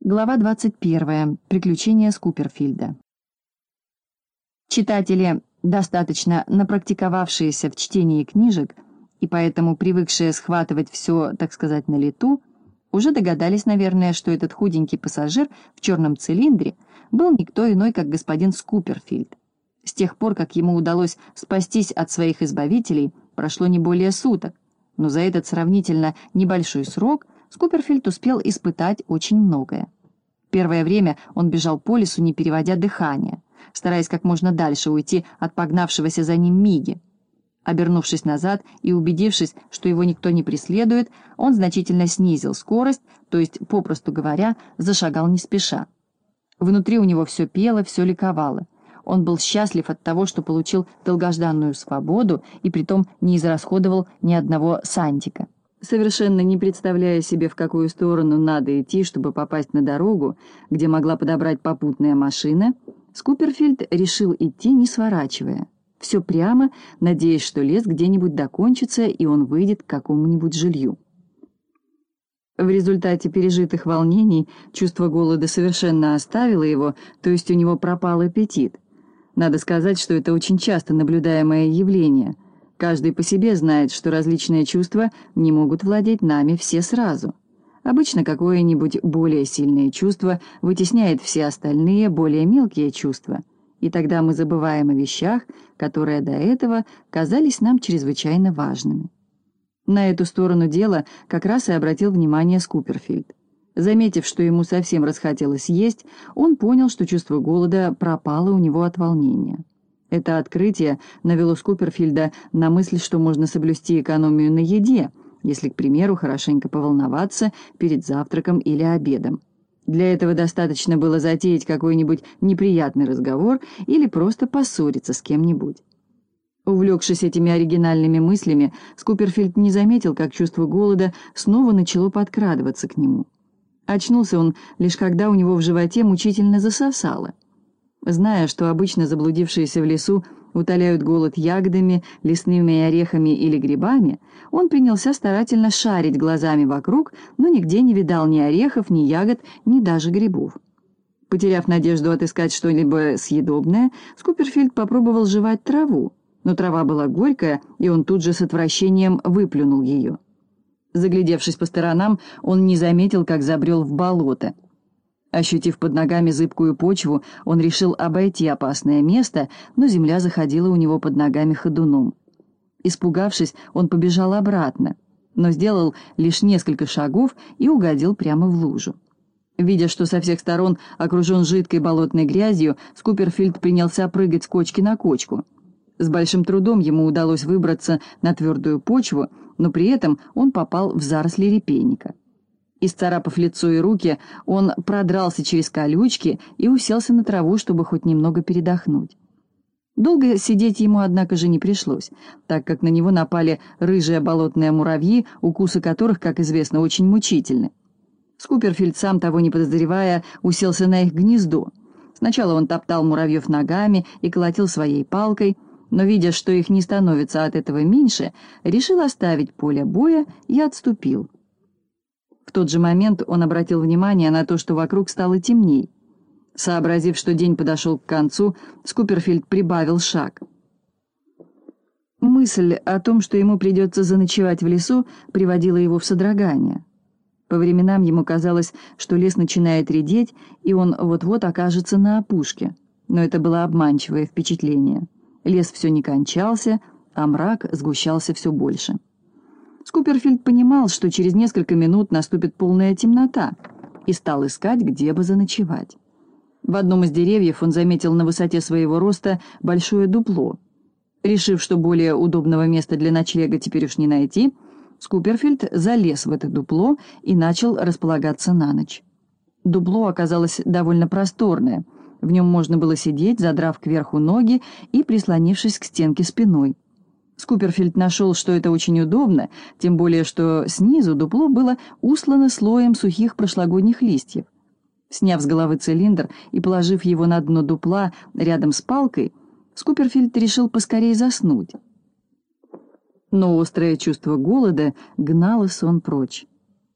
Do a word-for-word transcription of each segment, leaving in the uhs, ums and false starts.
Глава двадцать первая. Приключения Скуперфильда. Читатели, достаточно напрактиковавшиеся в чтении книжек и поэтому привыкшие схватывать все, так сказать, на лету, уже догадались, наверное, что этот худенький пассажир в черном цилиндре был никто иной, как господин Скуперфильд. С тех пор, как ему удалось спастись от своих избавителей, прошло не более суток, но за этот сравнительно небольшой срок Скуперфильд успел испытать очень многое. Первое время он бежал по лесу, не переводя дыхания, стараясь как можно дальше уйти от погнавшегося за ним Миги. Обернувшись назад и убедившись, что его никто не преследует, он значительно снизил скорость, то есть, попросту говоря, зашагал не спеша. Внутри у него все пело, все ликовало. Он был счастлив от того, что получил долгожданную свободу и притом не израсходовал ни одного сантика. Совершенно не представляя себе, в какую сторону надо идти, чтобы попасть на дорогу, где могла подобрать попутная машина, Скуперфильд решил идти, не сворачивая. Все прямо, надеясь, что лес где-нибудь докончится, и он выйдет к какому-нибудь жилью. В результате пережитых волнений чувство голода совершенно оставило его, то есть у него пропал аппетит. Надо сказать, что это очень часто наблюдаемое явление. Каждый по себе знает, что различные чувства не могут владеть нами все сразу. Обычно какое-нибудь более сильное чувство вытесняет все остальные, более мелкие чувства, и тогда мы забываем о вещах, которые до этого казались нам чрезвычайно важными. На эту сторону дела как раз и обратил внимание Скуперфильд. Заметив, что ему совсем расхотелось есть, он понял, что чувство голода пропало у него от волнения. Это открытие навело Скуперфильда на мысль, что можно соблюсти экономию на еде, если, к примеру, хорошенько поволноваться перед завтраком или обедом. Для этого достаточно было затеять какой-нибудь неприятный разговор или просто поссориться с кем-нибудь. Увлекшись этими оригинальными мыслями, Скуперфильд не заметил, как чувство голода снова начало подкрадываться к нему. Очнулся он лишь когда у него в животе мучительно засосало. Зная, что обычно заблудившиеся в лесу утоляют голод ягодами, лесными орехами или грибами, он принялся старательно шарить глазами вокруг, но нигде не видал ни орехов, ни ягод, ни даже грибов. Потеряв надежду отыскать что-либо съедобное, Скуперфильд попробовал жевать траву, но трава была горькая, и он тут же с отвращением выплюнул ее. Заглядевшись по сторонам, он не заметил, как забрел в болото. Ощутив под ногами зыбкую почву, он решил обойти опасное место, но земля заходила у него под ногами ходуном. Испугавшись, он побежал обратно, но сделал лишь несколько шагов и угодил прямо в лужу. Видя, что со всех сторон окружен жидкой болотной грязью, Скуперфильд принялся прыгать с кочки на кочку. С большим трудом ему удалось выбраться на твердую почву, но при этом он попал в заросли репейника. Исцарапав лицо и руки, он продрался через колючки и уселся на траву, чтобы хоть немного передохнуть. Долго сидеть ему, однако же, не пришлось, так как на него напали рыжие болотные муравьи, укусы которых, как известно, очень мучительны. Скуперфильд, сам того не подозревая, уселся на их гнездо. Сначала он топтал муравьев ногами и колотил своей палкой, но, видя, что их не становится от этого меньше, решил оставить поле боя и отступил. В тот же момент он обратил внимание на то, что вокруг стало темней. Сообразив, что день подошел к концу, Скуперфильд прибавил шаг. Мысль о том, что ему придется заночевать в лесу, приводила его в содрогание. По временам ему казалось, что лес начинает редеть, и он вот-вот окажется на опушке. Но это было обманчивое впечатление. Лес все не кончался, а мрак сгущался все больше. Скуперфильд понимал, что через несколько минут наступит полная темнота, и стал искать, где бы заночевать. В одном из деревьев он заметил на высоте своего роста большое дупло. Решив, что более удобного места для ночлега теперь уж не найти, Скуперфильд залез в это дупло и начал располагаться на ночь. Дупло оказалось довольно просторное. В нем можно было сидеть, задрав кверху ноги и прислонившись к стенке спиной. Скуперфильд нашел, что это очень удобно, тем более что снизу дупло было устлано слоем сухих прошлогодних листьев. Сняв с головы цилиндр и положив его на дно дупла рядом с палкой, Скуперфильд решил поскорее заснуть. Но острое чувство голода гнало сон прочь.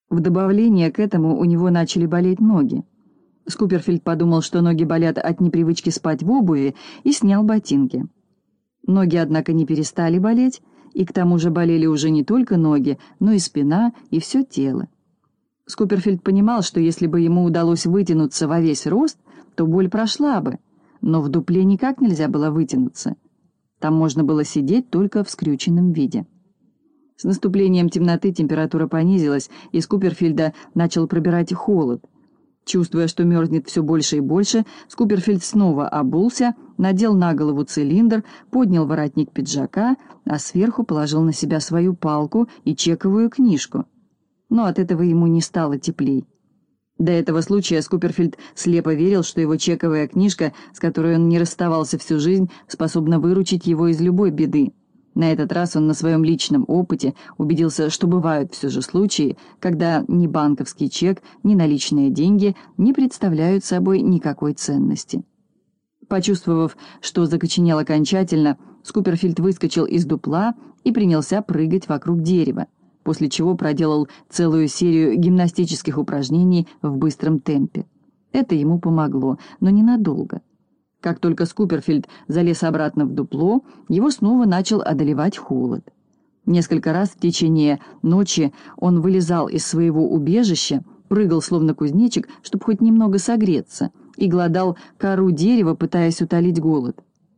В добавление к этому у него начали болеть ноги. Скуперфильд подумал, что ноги болят от непривычки спать в обуви, и снял ботинки. Ноги, однако, не перестали болеть, и к тому же болели уже не только ноги, но и спина, и все тело. Скуперфильд понимал, что если бы ему удалось вытянуться во весь рост, то боль прошла бы, но в дупле никак нельзя было вытянуться. Там можно было сидеть только в скрюченном виде. С наступлением темноты температура понизилась, и Скуперфильда начал пробирать холод. Чувствуя, что мерзнет все больше и больше, Скуперфильд снова обулся, надел на голову цилиндр, поднял воротник пиджака, а сверху положил на себя свою палку и чековую книжку. Но от этого ему не стало теплей. До этого случая Скуперфильд слепо верил, что его чековая книжка, с которой он не расставался всю жизнь, способна выручить его из любой беды. На этот раз он на своем личном опыте убедился, что бывают все же случаи, когда ни банковский чек, ни наличные деньги не представляют собой никакой ценности. Почувствовав, что закоченел окончательно, Скуперфильд выскочил из дупла и принялся прыгать вокруг дерева, после чего проделал целую серию гимнастических упражнений в быстром темпе. Это ему помогло, но ненадолго. Как только Скуперфильд залез обратно в дупло, его снова начал одолевать холод. Несколько раз в течение ночи он вылезал из своего убежища, прыгал словно кузнечик, чтобы хоть немного согреться, и глодал кору дерева, пытаясь утолить голод.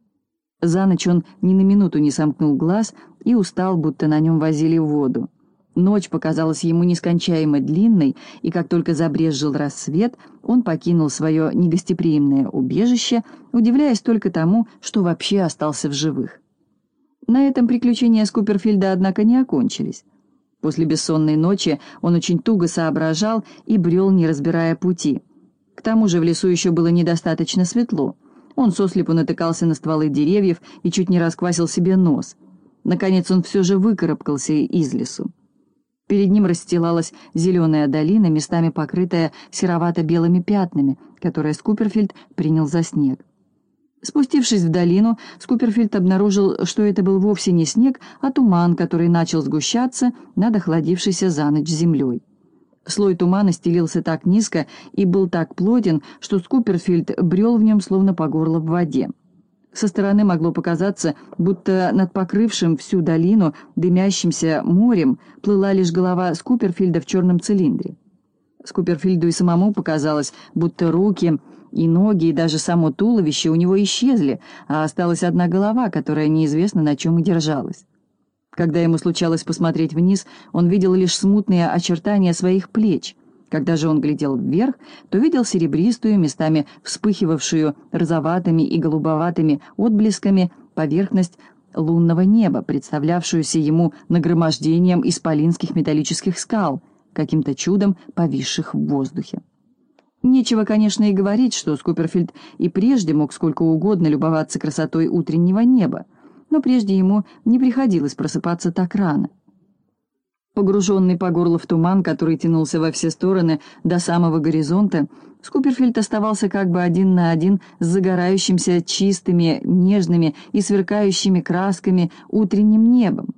За ночь он ни на минуту не сомкнул глаз и устал, будто на нем возили воду. Ночь показалась ему нескончаемо длинной, и как только забрезжил рассвет, он покинул свое негостеприимное убежище, удивляясь только тому, что вообще остался в живых. На этом приключения Скуперфильда, однако, не окончились. После бессонной ночи он очень туго соображал и брел, не разбирая пути. К тому же в лесу еще было недостаточно светло. Он сослепу натыкался на стволы деревьев и чуть не расквасил себе нос. Наконец он все же выкарабкался из лесу. Перед ним расстилалась зеленая долина, местами покрытая серовато-белыми пятнами, которые Скуперфильд принял за снег. Спустившись в долину, Скуперфильд обнаружил, что это был вовсе не снег, а туман, который начал сгущаться над охладившейся за ночь землей. Слой тумана стелился так низко и был так плотен, что Скуперфильд брел в нем словно по горло в воде. Со стороны могло показаться, будто над покрывшим всю долину дымящимся морем плыла лишь голова Скуперфильда в черном цилиндре. Скуперфильду и самому показалось, будто руки и ноги, и даже само туловище у него исчезли, а осталась одна голова, которая неизвестно на чем и держалась. Когда ему случалось посмотреть вниз, он видел лишь смутные очертания своих плеч. Когда же он глядел вверх, то видел серебристую, местами вспыхивавшую розоватыми и голубоватыми отблесками поверхность лунного неба, представлявшуюся ему нагромождением исполинских металлических скал, каким-то чудом повисших в воздухе. Нечего, конечно, и говорить, что Скуперфильд и прежде мог сколько угодно любоваться красотой утреннего неба, но прежде ему не приходилось просыпаться так рано. Погруженный по горло в туман, который тянулся во все стороны до самого горизонта, Скуперфильд оставался как бы один на один с загорающимся чистыми, нежными и сверкающими красками утренним небом.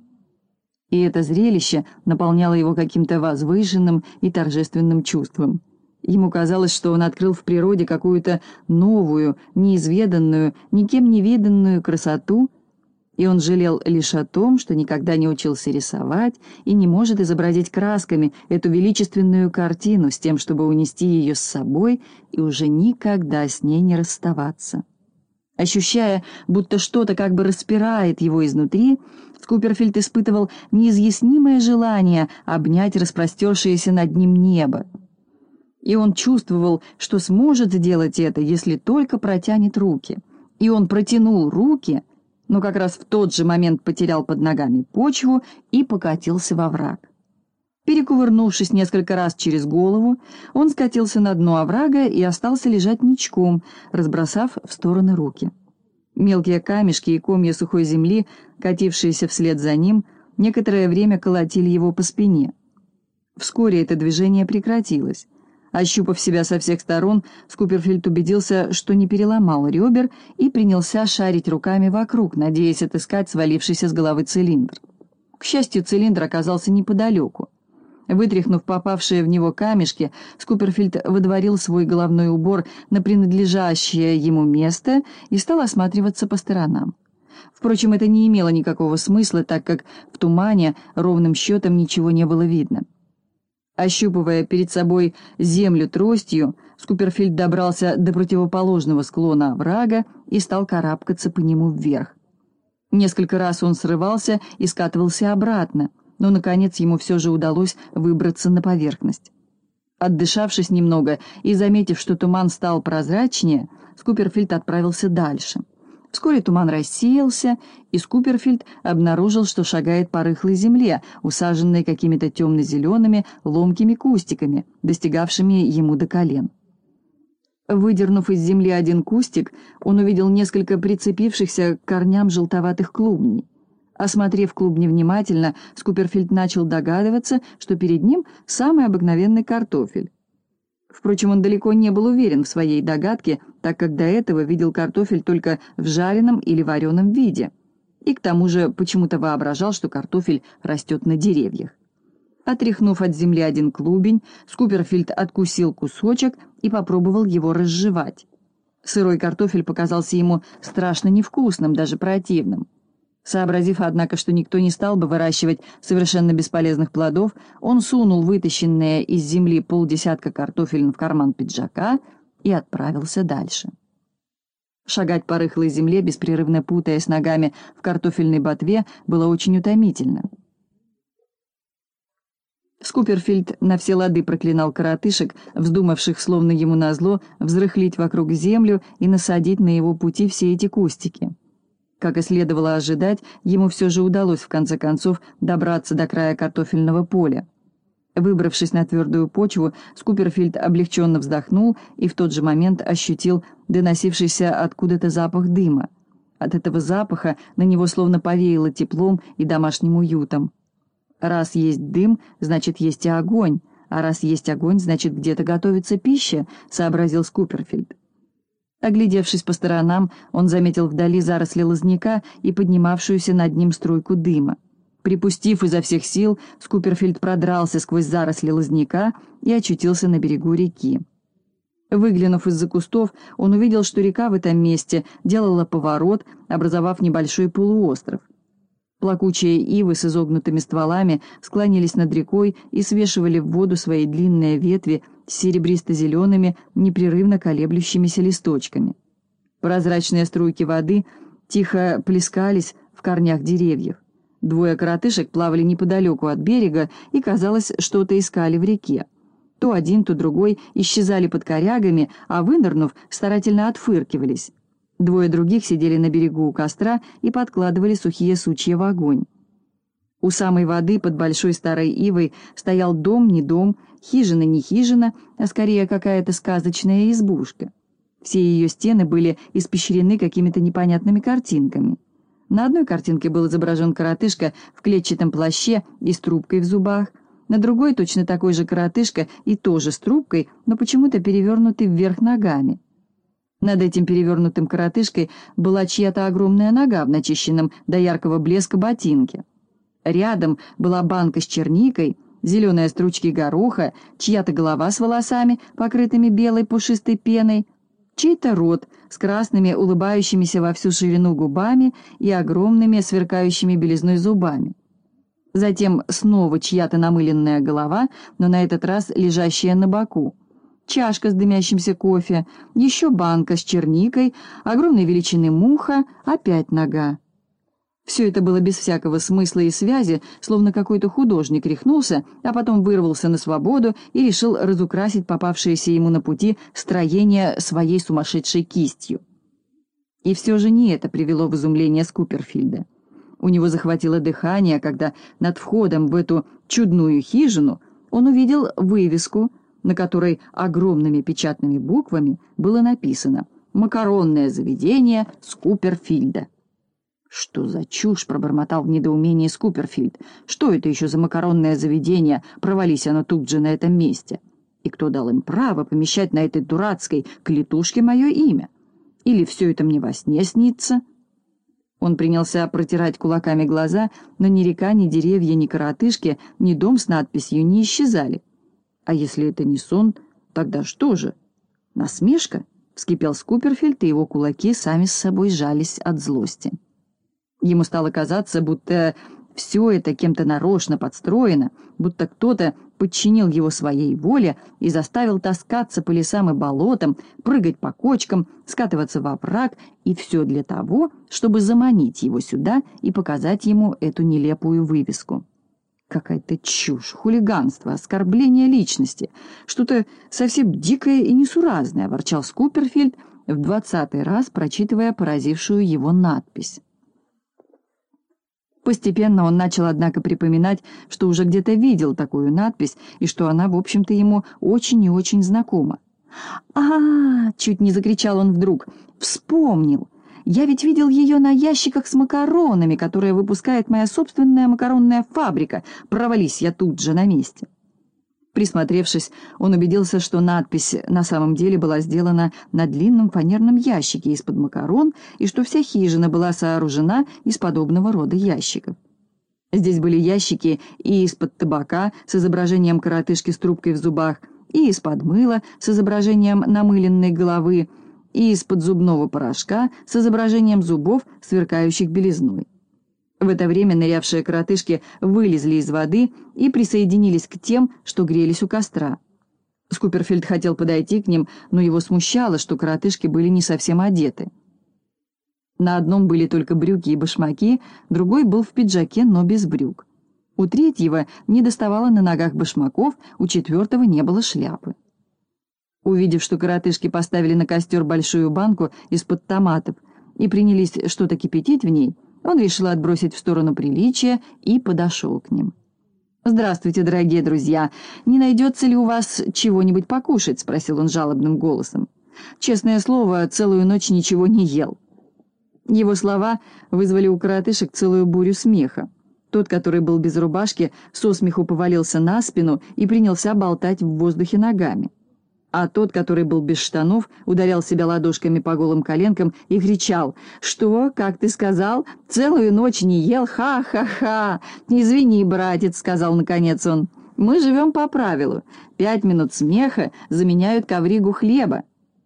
И это зрелище наполняло его каким-то возвышенным и торжественным чувством. Ему казалось, что он открыл в природе какую-то новую, неизведанную, никем не виданную красоту, и он жалел лишь о том, что никогда не учился рисовать и не может изобразить красками эту величественную картину с тем, чтобы унести ее с собой и уже никогда с ней не расставаться. Ощущая, будто что-то как бы распирает его изнутри, Скуперфильд испытывал неизъяснимое желание обнять распростершееся над ним небо. И он чувствовал, что сможет сделать это, если только протянет руки. И он протянул руки, но как раз в тот же момент потерял под ногами почву и покатился во враг. Перекувырнувшись несколько раз через голову, он скатился на дно оврага и остался лежать ничком, разбросав в стороны руки. Мелкие камешки и комья сухой земли, катившиеся вслед за ним, некоторое время колотили его по спине. Вскоре это движение прекратилось. Ощупав себя со всех сторон, Скуперфильд убедился, что не переломал ребер, и принялся шарить руками вокруг, надеясь отыскать свалившийся с головы цилиндр. К счастью, цилиндр оказался неподалеку. Вытряхнув попавшие в него камешки, Скуперфильд выдворил свой головной убор на принадлежащее ему место и стал осматриваться по сторонам. Впрочем, это не имело никакого смысла, так как в тумане ровным счетом ничего не было видно. Ощупывая перед собой землю тростью, Скуперфильд добрался до противоположного склона оврага и стал карабкаться по нему вверх. Несколько раз он срывался и скатывался обратно, но, наконец, ему все же удалось выбраться на поверхность. Отдышавшись немного и заметив, что туман стал прозрачнее, Скуперфильд отправился дальше. Вскоре туман рассеялся, и Скуперфильд обнаружил, что шагает по рыхлой земле, усаженной какими-то темно-зелеными ломкими кустиками, достигавшими ему до колен. Выдернув из земли один кустик, он увидел несколько прицепившихся к корням желтоватых клубней. Осмотрев клубни внимательно, Скуперфильд начал догадываться, что перед ним самый обыкновенный картофель. Впрочем, он далеко не был уверен в своей догадке, так как до этого видел картофель только в жареном или вареном виде, и к тому же почему-то воображал, что картофель растет на деревьях. Отряхнув от земли один клубень, Скуперфильд откусил кусочек и попробовал его разжевать. Сырой картофель показался ему страшно невкусным, даже противным. Сообразив, однако, что никто не стал бы выращивать совершенно бесполезных плодов, он сунул вытащенные из земли полдесятка картофелин в карман пиджака и отправился дальше. Шагать по рыхлой земле, беспрерывно путаясь ногами в картофельной ботве, было очень утомительно. Скуперфильд на все лады проклинал коротышек, вздумавших, словно ему назло, взрыхлить вокруг землю и насадить на его пути все эти кустики. Как и следовало ожидать, ему все же удалось в конце концов добраться до края картофельного поля. Выбравшись на твердую почву, Скуперфильд облегченно вздохнул и в тот же момент ощутил доносившийся откуда-то запах дыма. От этого запаха на него словно повеяло теплом и домашним уютом. Раз есть дым, значит, есть и огонь, а раз есть огонь, значит, где-то готовится пища, сообразил Скуперфильд. Оглядевшись по сторонам, он заметил вдали заросли лозняка и поднимавшуюся над ним струйку дыма. Припустив изо всех сил, Скуперфильд продрался сквозь заросли лозняка и очутился на берегу реки. Выглянув из-за кустов, он увидел, что река в этом месте делала поворот, образовав небольшой полуостров. Плакучие ивы с изогнутыми стволами склонились над рекой и свешивали в воду свои длинные ветви с серебристо-зелеными, непрерывно колеблющимися листочками. Прозрачные струйки воды тихо плескались в корнях деревьев. Двое коротышек плавали неподалеку от берега и, казалось, что-то искали в реке. То один, то другой исчезали под корягами, а, вынырнув, старательно отфыркивались. Двое других сидели на берегу у костра и подкладывали сухие сучья в огонь. У самой воды под большой старой ивой стоял дом не дом, хижина не хижина, а скорее какая-то сказочная избушка. Все ее стены были испещрены какими-то непонятными картинками. На одной картинке был изображен коротышка в клетчатом плаще и с трубкой в зубах, на другой точно такой же коротышка и тоже с трубкой, но почему-то перевернутый вверх ногами. Над этим перевернутым коротышкой была чья-то огромная нога в начищенном до яркого блеска ботинке. Рядом была банка с черникой, зеленые стручки гороха, чья-то голова с волосами, покрытыми белой пушистой пеной, чей-то рот с красными, улыбающимися во всю ширину губами и огромными, сверкающими белизной зубами. Затем снова чья-то намыленная голова, но на этот раз лежащая на боку. Чашка с дымящимся кофе, еще банка с черникой, огромной величины муха, опять нога. Все это было без всякого смысла и связи, словно какой-то художник рехнулся, а потом вырвался на свободу и решил разукрасить попавшееся ему на пути строение своей сумасшедшей кистью. И все же не это привело в изумление Скуперфильда. У него захватило дыхание, когда над входом в эту чудную хижину он увидел вывеску, на которой огромными печатными буквами было написано «Макаронное заведение Скуперфильда». «Что за чушь?» — пробормотал в недоумении Скуперфильд. «Что это еще за макаронное заведение? Провались оно тут же на этом месте. И кто дал им право помещать на этой дурацкой клетушке мое имя? Или все это мне во сне снится?» Он принялся протирать кулаками глаза, но ни река, ни деревья, ни коротышки, ни дом с надписью не исчезали. А если это не сон, тогда что же? Насмешка? Вскипел Скуперфильд, и его кулаки сами с собой сжались от злости. Ему стало казаться, будто все это кем-то нарочно подстроено, будто кто-то подчинил его своей воле и заставил таскаться по лесам и болотам, прыгать по кочкам, скатываться во враг, и все для того, чтобы заманить его сюда и показать ему эту нелепую вывеску. Какая-то чушь, хулиганство, оскорбление личности, что-то совсем дикое и несуразное, ворчал Скуперфильд в двадцатый раз, прочитывая поразившую его надпись. Постепенно он начал, однако, припоминать, что уже где-то видел такую надпись, и что она, в общем-то, ему очень и очень знакома. «А-а-а!» — чуть не закричал он вдруг. «Вспомнил! Я ведь видел ее на ящиках с макаронами, которые выпускает моя собственная макаронная фабрика. Провались я тут же на месте». Присмотревшись, он убедился, что надпись на самом деле была сделана на длинном фанерном ящике из-под макарон, и что вся хижина была сооружена из подобного рода ящиков. Здесь были ящики и из-под табака с изображением коротышки с трубкой в зубах, и из-под мыла с изображением намыленной головы, и из-под зубного порошка с изображением зубов, сверкающих белизной. В это время нырявшие коротышки вылезли из воды и присоединились к тем, что грелись у костра. Скуперфильд хотел подойти к ним, но его смущало, что коротышки были не совсем одеты. На одном были только брюки и башмаки, другой был в пиджаке, но без брюк. У третьего не доставало на ногах башмаков, у четвертого не было шляпы. Увидев, что коротышки поставили на костер большую банку из-под томатов и принялись что-то кипятить в ней, он решил отбросить в сторону приличия и подошел к ним. «Здравствуйте, дорогие друзья! Не найдется ли у вас чего-нибудь покушать?» — спросил он жалобным голосом. «Честное слово, целую ночь ничего не ел». Его слова вызвали у коротышек целую бурю смеха. Тот, который был без рубашки, со смеху повалился на спину и принялся болтать в воздухе ногами. А тот, который был без штанов, ударял себя ладошками по голым коленкам и кричал: «Что, как ты сказал? Целую ночь не ел? Ха-ха-ха! Извини, братец», — сказал наконец он. «Мы живем по правилу. Пять минут смеха заменяют ковригу хлеба.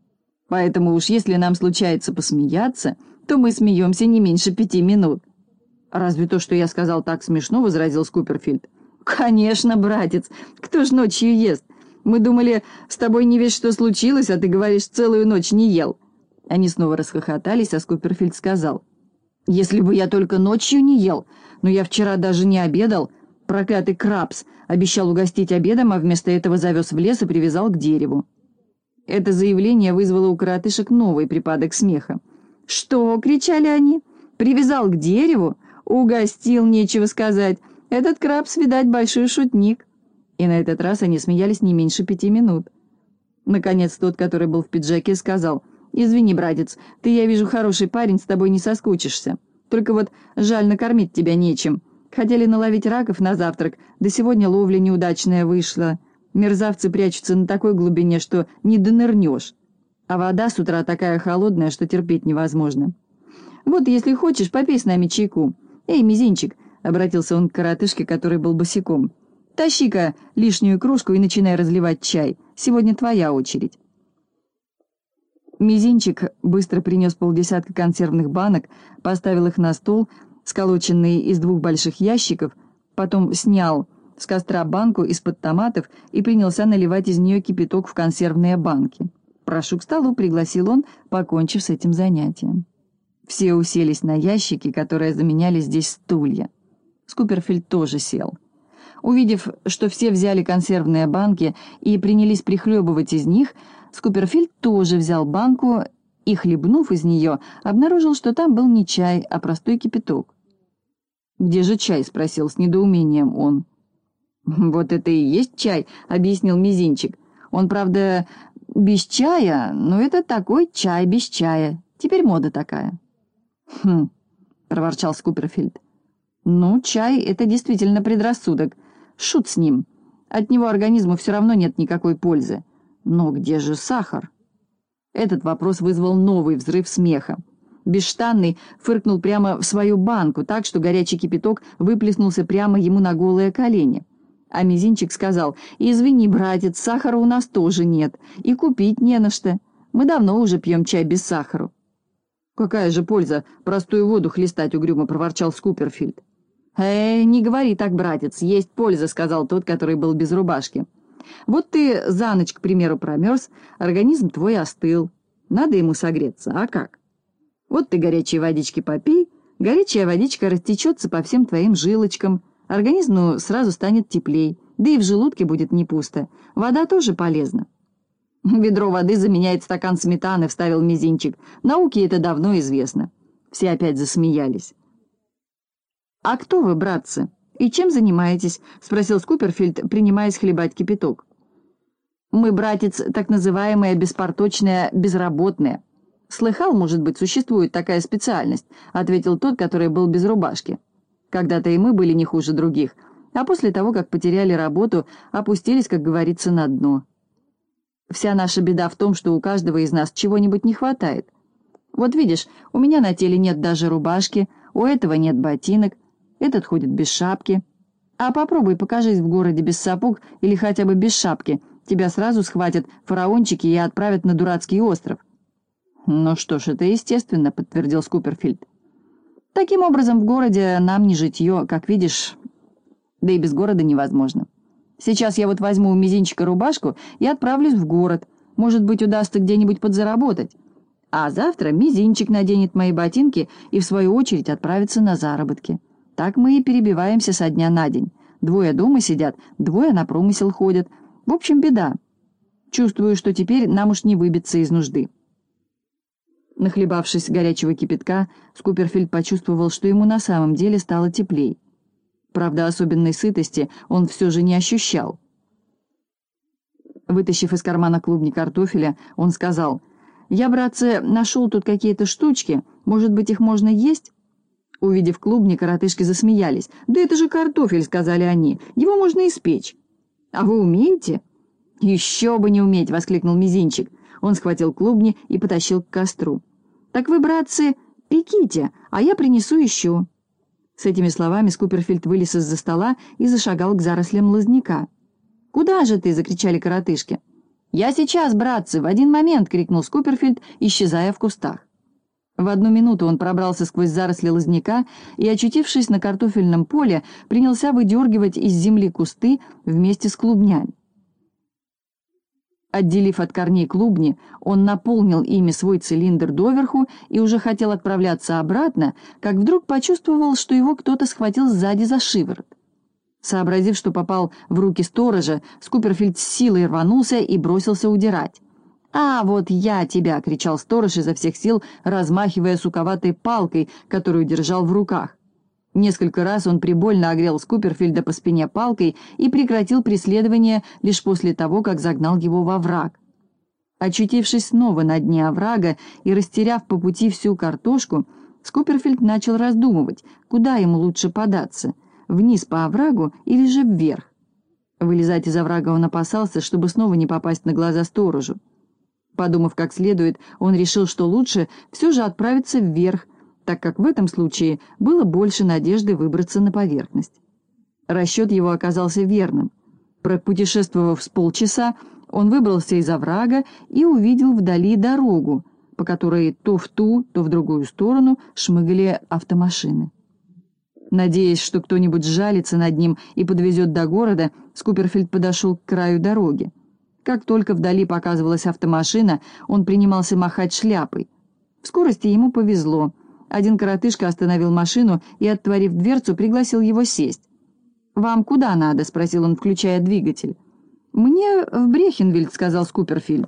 Поэтому уж если нам случается посмеяться, то мы смеемся не меньше пяти минут». «Разве то, что я сказал, так смешно?» — возразил Скуперфильд. «Конечно, братец. Кто ж ночью ест? Мы думали, с тобой не весь что случилось, а ты говоришь, целую ночь не ел». Они снова расхохотались, а Скуперфильд сказал: «Если бы я только ночью не ел, но я вчера даже не обедал. Проклятый Крабс обещал угостить обедом, а вместо этого завез в лес и привязал к дереву». Это заявление вызвало у коротышек новый припадок смеха. «Что?» — кричали они. «Привязал к дереву? Угостил, нечего сказать. Этот Крабс, видать, большой шутник». И на этот раз они смеялись не меньше пяти минут. Наконец, тот, который был в пиджаке, сказал: «Извини, братец, ты, я вижу, хороший парень, с тобой не соскучишься. Только вот жаль, накормить тебя нечем. Хотели наловить раков на завтрак, да сегодня ловля неудачная вышла. Мерзавцы прячутся на такой глубине, что не донырнешь. А вода с утра такая холодная, что терпеть невозможно. Вот, если хочешь, попей с нами чайку. Эй, мизинчик», — обратился он к коротышке, который был босиком, — «тащи-ка лишнюю кружку и начинай разливать чай. Сегодня твоя очередь». Мизинчик быстро принес полдесятка консервных банок, поставил их на стол, сколоченный из двух больших ящиков, потом снял с костра банку из-под томатов и принялся наливать из нее кипяток в консервные банки. «Прошу к столу», — пригласил он, покончив с этим занятием. Все уселись на ящики, которые заменяли здесь стулья. Скуперфильд тоже сел. Увидев, что все взяли консервные банки и принялись прихлебывать из них, Скуперфильд тоже взял банку и, хлебнув из нее, обнаружил, что там был не чай, а простой кипяток. «Где же чай?» — спросил с недоумением он. «Вот это и есть чай», — объяснил Мизинчик. «Он, правда, без чая, но это такой чай без чая. Теперь мода такая». «Хм», — проворчал Скуперфильд. «Ну, чай — это действительно предрассудок. Шут с ним. От него организму все равно нет никакой пользы. Но где же сахар?» Этот вопрос вызвал новый взрыв смеха. Бесштанный фыркнул прямо в свою банку, так что горячий кипяток выплеснулся прямо ему на голые колени. А мизинчик сказал: «Извини, братец, сахара у нас тоже нет, и купить не на что. Мы давно уже пьем чай без сахара». «Какая же польза простую воду хлестать?» — угрюмо проворчал Скуперфильд. «Эй, не говори так, братец, есть польза», — сказал тот, который был без рубашки. «Вот ты за ночь, к примеру, промерз, организм твой остыл. Надо ему согреться, а как? Вот ты горячей водички попей, горячая водичка растечется по всем твоим жилочкам, организму сразу станет теплей, да и в желудке будет не пусто. Вода тоже полезна». «Ведро воды заменяет стакан сметаны», — вставил мизинчик. «Науке это давно известно». Все опять засмеялись. «А кто вы, братцы? И чем занимаетесь?» — спросил Скуперфильд, принимаясь хлебать кипяток. «Мы, братец, так называемые беспорточные безработные». «Слыхал, может быть, существует такая специальность», — ответил тот, который был без рубашки. «Когда-то и мы были не хуже других, а после того, как потеряли работу, опустились, как говорится, на дно. Вся наша беда в том, что у каждого из нас чего-нибудь не хватает. Вот видишь, у меня на теле нет даже рубашки, у этого нет ботинок, этот ходит без шапки. А попробуй покажись в городе без сапог или хотя бы без шапки, тебя сразу схватят фараончики и отправят на дурацкий остров». «Ну что ж, это естественно», — подтвердил Скуперфильд. «Таким образом, в городе нам не житье, как видишь, да и без города невозможно. Сейчас я вот возьму у мизинчика рубашку и отправлюсь в город. Может быть, удастся где-нибудь подзаработать. А завтра мизинчик наденет мои ботинки и, в свою очередь, отправится на заработки. Так мы и перебиваемся со дня на день. Двое дома сидят, двое на промысел ходят. В общем, беда. Чувствую, что теперь нам уж не выбиться из нужды». Нахлебавшись горячего кипятка, Скуперфильд почувствовал, что ему на самом деле стало теплей. Правда, особенной сытости он все же не ощущал. Вытащив из кармана клубни картофеля, он сказал: «Я, братцы, нашел тут какие-то штучки, может быть, их можно есть?» Увидев клубни, коротышки засмеялись. «Да это же картофель», — сказали они, — «его можно испечь». «А вы умеете?» «Еще бы не уметь», — воскликнул мизинчик. Он схватил клубни и потащил к костру. «Так вы, братцы, пеките, а я принесу еще». С этими словами Скуперфильд вылез из-за стола и зашагал к зарослям лозняка. «Куда же ты?» — закричали коротышки. «Я сейчас, братцы, в один момент!» — крикнул Скуперфильд, исчезая в кустах. В одну минуту он пробрался сквозь заросли лозняка и, очутившись на картофельном поле, принялся выдергивать из земли кусты вместе с клубнями. Отделив от корней клубни, он наполнил ими свой цилиндр доверху и уже хотел отправляться обратно, как вдруг почувствовал, что его кто-то схватил сзади за шиворот. Сообразив, что попал в руки сторожа, Скуперфильд с силой рванулся и бросился удирать. «А, вот я тебя!» — кричал сторож изо всех сил, размахивая суковатой палкой, которую держал в руках. Несколько раз он прибольно огрел Скуперфильда по спине палкой и прекратил преследование лишь после того, как загнал его во враг. Очутившись снова на дне оврага и растеряв по пути всю картошку, Скуперфильд начал раздумывать, куда ему лучше податься — вниз по оврагу или же вверх. Вылезать из оврага он опасался, чтобы снова не попасть на глаза сторожу. Подумав как следует, он решил, что лучше все же отправиться вверх, так как в этом случае было больше надежды выбраться на поверхность. Расчет его оказался верным. Пропутешествовав с полчаса, он выбрался из оврага и увидел вдали дорогу, по которой то в ту, то в другую сторону шмыгали автомашины. Надеясь, что кто-нибудь сжалится над ним и подвезет до города, Скуперфильд подошел к краю дороги. Как только вдали показывалась автомашина, он принимался махать шляпой. В скорости ему повезло. Один коротышка остановил машину и, отворив дверцу, пригласил его сесть. «Вам куда надо?» — спросил он, включая двигатель. «Мне в Брехенвильд», — сказал Скуперфильд.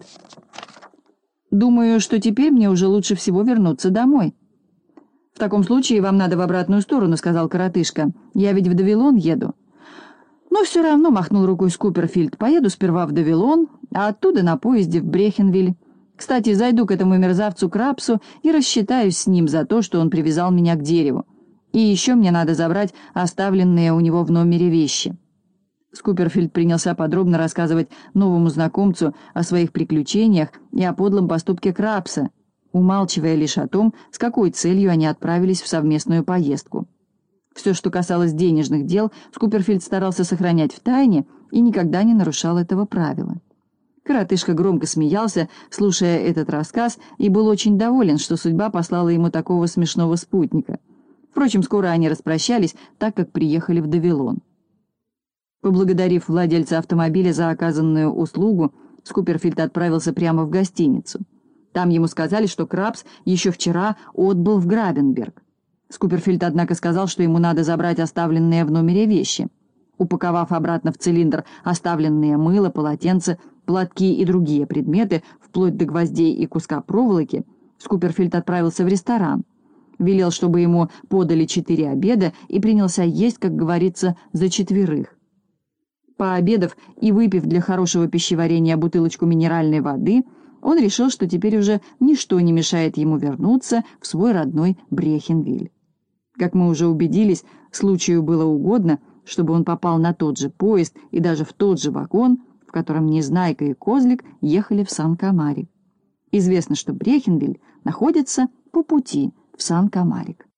«Думаю, что теперь мне уже лучше всего вернуться домой». «В таком случае вам надо в обратную сторону», — сказал коротышка. «Я ведь в Давилон еду». «Но все равно», — махнул рукой Скуперфильд, — «поеду сперва в Давилон, а оттуда на поезде в Брехенвиль. Кстати, зайду к этому мерзавцу Крапсу и рассчитаюсь с ним за то, что он привязал меня к дереву. И еще мне надо забрать оставленные у него в номере вещи». Скуперфильд принялся подробно рассказывать новому знакомцу о своих приключениях и о подлом поступке Крапса. умалчивая лишь о том, с какой целью они отправились в совместную поездку. Все, что касалось денежных дел, Скуперфильд старался сохранять в тайне и никогда не нарушал этого правила. Коротышка громко смеялся, слушая этот рассказ, и был очень доволен, что судьба послала ему такого смешного спутника. Впрочем, скоро они распрощались, так как приехали в Давилон. Поблагодарив владельца автомобиля за оказанную услугу, Скуперфильд отправился прямо в гостиницу. Там ему сказали, что Крабс еще вчера отбыл в Грабенберг. Скуперфильд, однако, сказал, что ему надо забрать оставленные в номере вещи. Упаковав обратно в цилиндр оставленные мыло, полотенца, платки и другие предметы, вплоть до гвоздей и куска проволоки, Скуперфильд отправился в ресторан. Велел, чтобы ему подали четыре обеда, и принялся есть, как говорится, за четверых. Пообедав и выпив для хорошего пищеварения бутылочку минеральной воды, он решил, что теперь уже ничто не мешает ему вернуться в свой родной Брехенвиль. Как мы уже убедились, случаю было угодно, чтобы он попал на тот же поезд и даже в тот же вагон, в котором Незнайка и Козлик ехали в Сан-Камарик. Известно, что Брехенвиль находится по пути в Сан-Камарик.